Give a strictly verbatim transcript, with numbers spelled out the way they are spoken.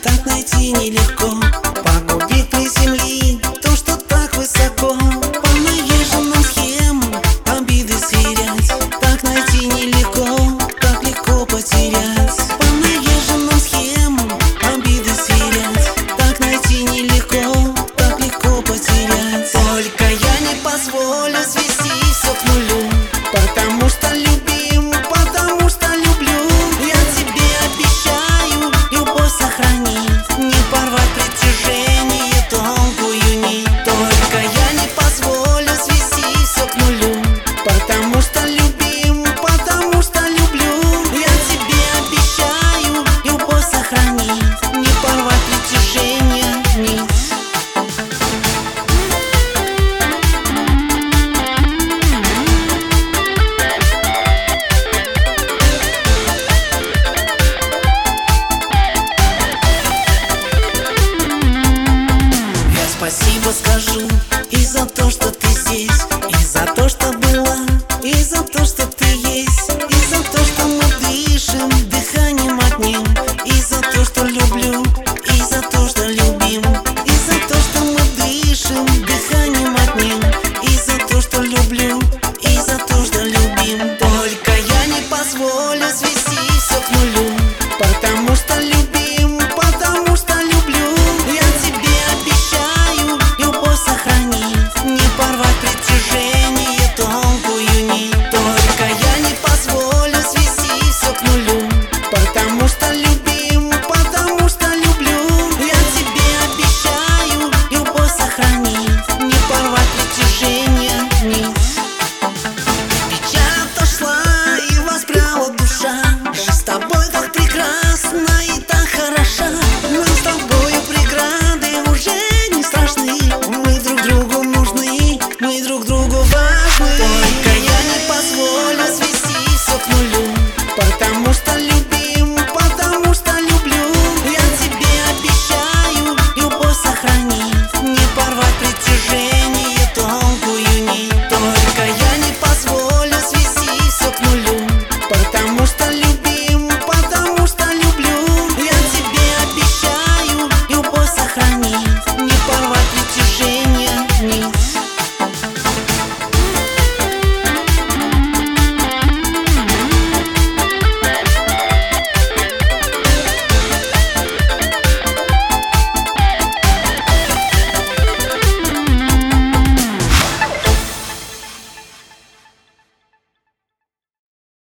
так найти нелегко. Погубит ли земли то, что так высоко? По наезженным схемам обиды сверять, так найти нелегко, так легко потерять. По наезженным схемам обиды сверять, так найти нелегко, так легко потерять. Только я не позволю свести все к нулю, потому что любим, потому что люблю. Я тебе обещаю любовь сохранить, не порвать притяжение тонкую нить. Только я не позволю свести все к нулю, потому что любим, потому что люблю. Я тебе обещаю любовь сохранить,